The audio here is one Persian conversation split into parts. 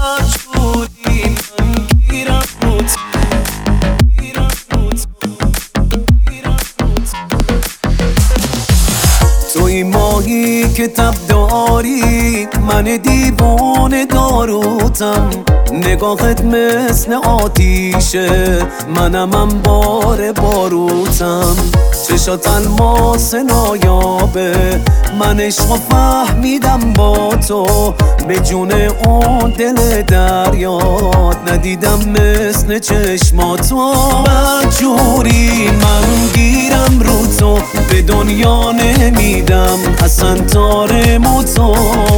مجبوری من گیرم رو توی ماهی که تب داری، من دیوانه داروتم. نگاهت مثل آتیشه، منم انبار باروتم. چشات الماس نایابه، من عشق فهمیدم با تو. به جون اون دل دریات ندیدم مثل چشماتو. مجبوری من گیرم رو تو، به دنیا نمیدم اصلا تارمو تو.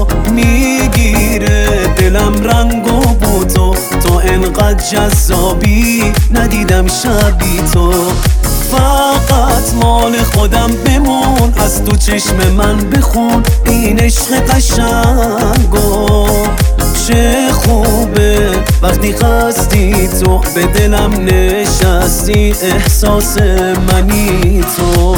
میگیره دلم رنگ و بوتو، تو انقدر جذابی ندیدم شبی تو. فقط مال خودم بمون، از تو چشم من بخون این عشق قشنگو. چه خوبه وقتی خستی تو، به دلم نشستی احساس منی تو.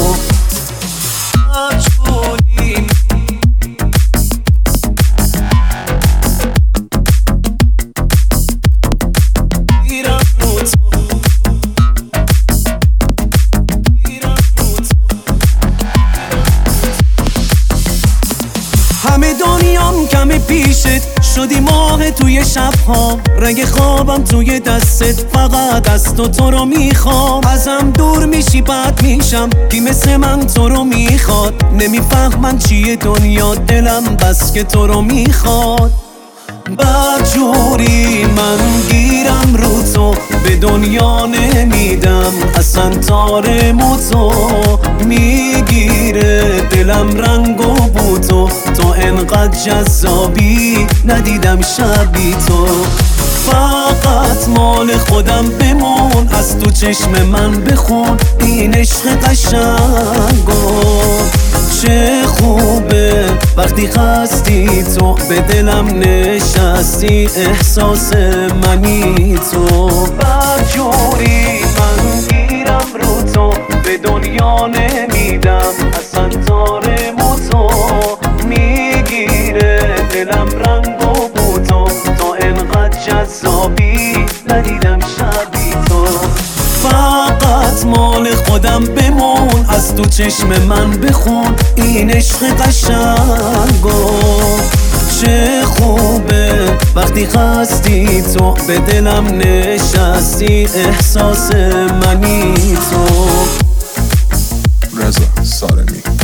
همه دنیام کم پیشت، شدی ماه توی شبها. رنگ خوابم توی دستت، فقط از تو رو میخوام. ازم دور میشی بد میشم، کی مثل من تو رو میخواد. نمیفهمم چیه دنیا، دلم بس که تو رو میخواد. بدجوری من گیرم رو تو، به دنیا نمیدم اصلا تارمو تو. میگیره دلم رنگ و بوتو، تو انقدر جذابی ندیدم شبی تو. فقط مال خودم بمون، از تو چشم من بخون این عشق قشنگو. چه خوبه وقتی خستی تو، به دلم نشستی احساس منی تو. بدجوری من گیرم رو تو، به دنیا نمیدم اصلا تارمو تو. میگیره دلم رنگ و بوتو، تو انقدر جذابی ندیدم شبی تو. فقط مال خودم بمون، از تو چشم من بخون این عشق قشنگو. چه خوبه وقتی خستی تو، به دلم نشستی احساس منی تو. رضا سارمی.